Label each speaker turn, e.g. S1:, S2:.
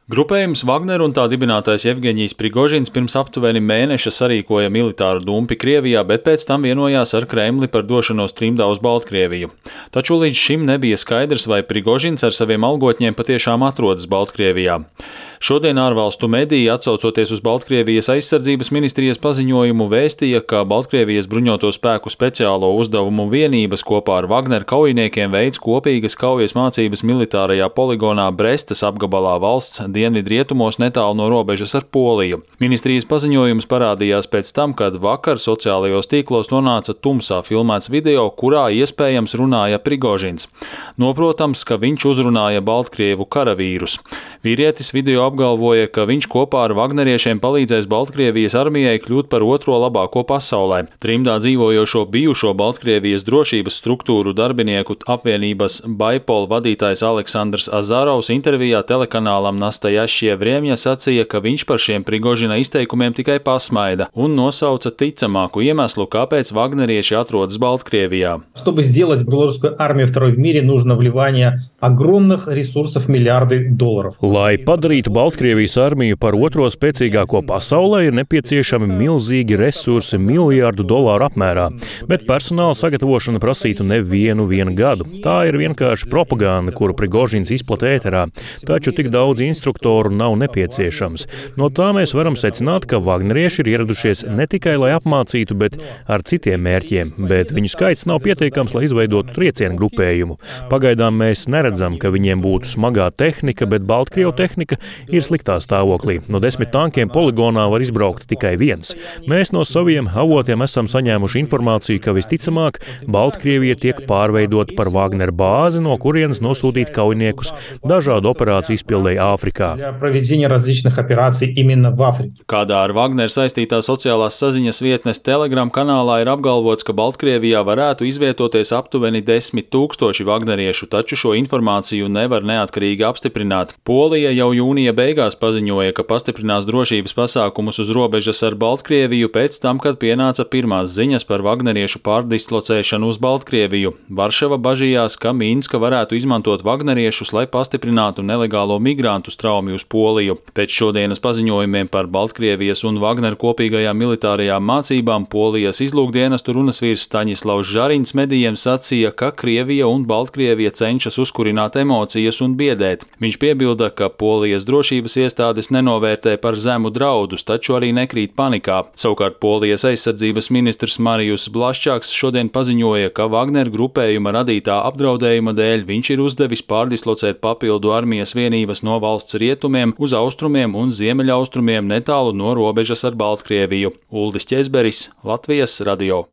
S1: Grupējums Wagner un tā dibinātājs Jevgeņijs Prigožins pirms aptuveni mēneša sarīkoja militāru dumpi Krievijā, bet pēc tam vienojās ar Kremli par došanos trimdā uz Baltkrieviju. Taču līdz šim nebija skaidrs, vai Prigožins ar saviem algotņiem patiešām atrodas Baltkrievijā. Šodien ārvalstu mediji, atsaucoties uz Baltkrievijas aizsardzības ministrijas paziņojumu, vēstīja, ka Baltkrievijas bruņoto spēku speciālo uzdevumu vienības kopā ar Wagner kaujiniekiem veids kopīgas kaujas mācības militārajā poligonā Brestas apgabalā valsts dienvidrietumos netālu no robežas ar Poliju. Ministrijas paziņojums parādījās pēc tam, kad vakar sociālajos tīklos nonāca tumsā filmēts video, kurā iespējams runāja Prigožins. Noprotams, ka viņš uzrunāja Baltkrievu karavīrus. Vīrietis video apgalvoja, ka viņš kopā ar vagneriešiem palīdzēs Baltkrievijas armijai kļūt par otro labāko pasaulē. Trimdā dzīvojošo bijušo Baltkrievijas drošības struktūru darbinieku apvienības Baipol vadītājs Aleksandrs Azarovs intervijā telekanālam Nastajašie Vriemja sacīja, ka viņš par šiem Prigožina izteikumiem tikai pasmaida un nosauca ticamāku iemeslu, kāpēc vagnerieši atrodas Baltkrievijā.
S2: Чтобы сделать белорусскую армию второй в мире, нужно вливание огромных ресурсов, миллиарды долларов.
S3: Lai padarītu Baltkrievijas armiju par otro spēcīgāko pasaulē, ir nepieciešami milzīgi resursi $1 miljārdu apmērā, bet personāla sagatavošana prasītu nevienu gadu. Tā ir vienkārši propaganda, kuru Prigožins izplata ēterā, taču tik daudz instruktoru nav nepieciešams. No tā mēs varam secināt, ka vagnerieši ir ieradušies ne tikai, lai apmācītu, bet ar citiem mērķiem, bet viņu skaits nav pietiekams, lai izveidotu triecienu grupējumu. Pagaidām mēs neredzam, ka viņiem būtu smagā tehnika, bet Baltkrievu tehnika ir sliktā stāvoklī. No 10 tankiem poligonā var izbraukt tikai viens. Mēs no saviem avotiem esam saņēmuši informāciju, ka visticamāk Baltkrievija tiek pārveidota par Wagner bāzi, no kurienes nosūtīt kaujiniekus dažādu operāciju izpildēji Āfrikā.
S1: Kādā ar Wagner saistītā sociālās saziņas vietnes Telegram kanālā ir apgalvots, ka Baltkrievijā varētu izvietoties aptuveni 10 000 vagneriešu, taču šo informāciju nevar neatkarīgi apstiprināt. Polija jau jūnija beigās paziņoja, ka pastiprinās drošības pasākumus uz robežas ar Baltkrieviju pēc tam, kad pienāca pirmās ziņas par vagneriešu pārdislocēšanu uz Baltkrieviju. Varšava bažījās, ka Minska varētu izmantot vagneriešus, lai pastiprinātu nelegālo migrantu straumi uz Poliju. Pēc šodienas paziņojumiem par Baltkrievijas un Wagner kopīgajām militārajām mācībām Polijas izlūkdienestu runasvīrs Staņislavs Žariņš medijiem sacīja, ka Krievija un Baltkrievija cenšas uzkurināt emocijas un biedēt. Viņš piebilda, ka Polijas drošības iestādes nenovērtē par zemu draudus, taču arī nekrīt panikā. Savukārt Polijas aizsardzības ministrs Marijus Blaščāks šodien paziņoja, ka Wagner grupējuma radītā apdraudējuma dēļ viņš ir uzdevis pārdislocēt papildu armijas vienības no valsts rietumiem uz austrumiem un ziemeļaustrumiem netālu no robežas ar Baltkrieviju. Uldis Ķezberis, Latvijas radio.